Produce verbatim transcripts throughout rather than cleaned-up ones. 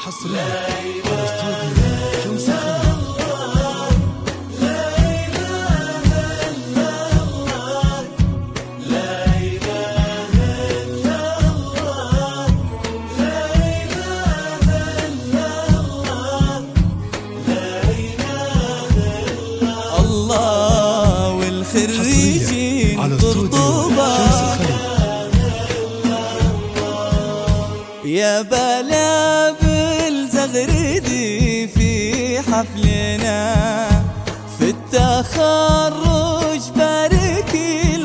حصريا على استوديو شمس الخليج. الله والخريجين قرطبة يا بلابل زغردي في حفلنا في التخرج باركي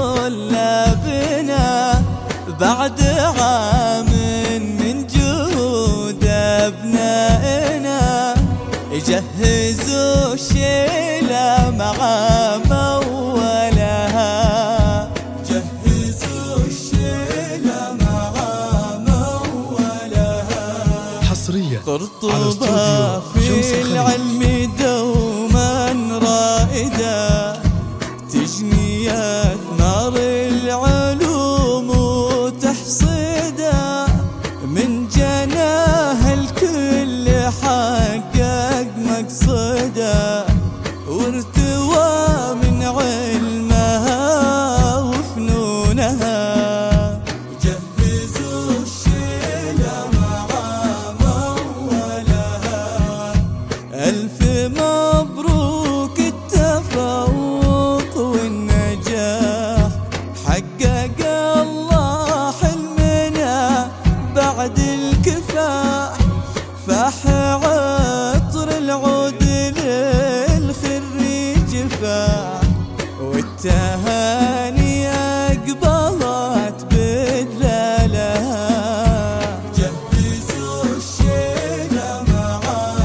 لطلابنا بعد عام من جهود أبنائنا جهزوا الشيلة مع مولها جهزوا الشيلة مع مولها حصريا قرطبة في العلم دوما رائدة تجني أثمار العلوم وتحصدها من جناها الكل حقق مقصده وارتوى من علمها وفنونها جهزوا الشيلة مع مولها ألف مبروك التفوق والنجاح حقق الله حلمنا بعد الكفاح فاح عطر العود للخريج فاح والتهاني أقبلت بدلالها جهزوا الشيلة مع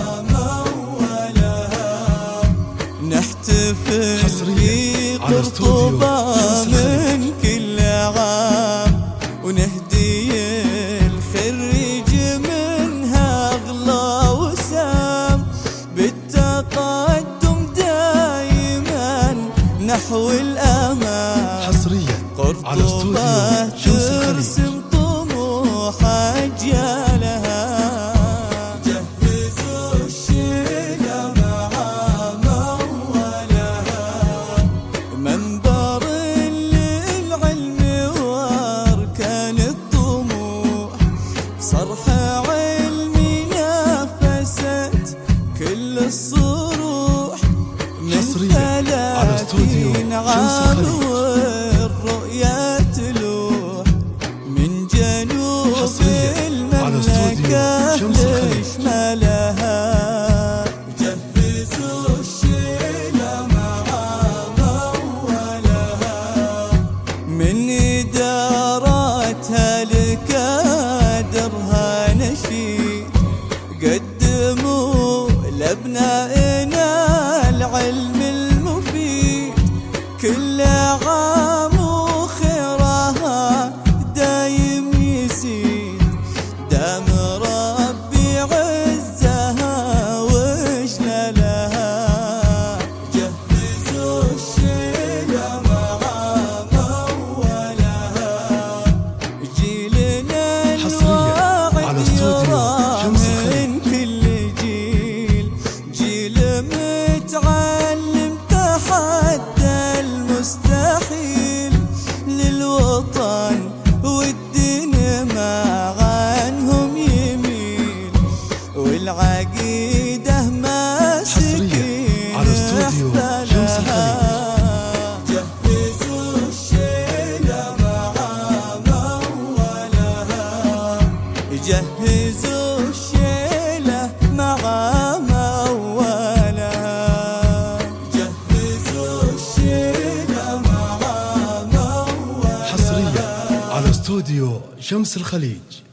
مولها نحتفل في قرطبة من كل عام ونهدي الخريج منها أغلى وسام بالتقدم دائما نحو الأمام حصريا على استوديو شمس الخليج. طموح أجيالها جهزوا الشيلة مع مولها منبر للعلم وأركان الطموح صرح علمي نافست كل الصروح من ثلاثين عام والرؤيا تلوح من جنوب المملكة لشمالها جهزوا الشيلة مع مولها من إداراتها لكادرها نشيد قدموا لأبنائنا العلم المفيد كل عام وخيرها دايم يزيد دام ربي عزها وجلالها جهزوا الشيلة مع مولها جيلنا الواعد يرى من كل جيل جيل متعلم تحدى المستحيل للوطن والدين ما عنهم يميل والعقيدة ماسكين على استوديو شمس الخليج. جهزوا الشيلة مع مولها جهزوا الشيلة مع مولها جهزوا الشيلة مع مولها حصريا على استوديو شمس الخليج.